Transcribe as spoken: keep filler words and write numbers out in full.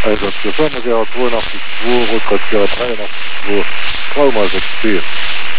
Eikö semmoisia ole vuonna vuorokautta ja päivänä vuoro traumaiset siihen.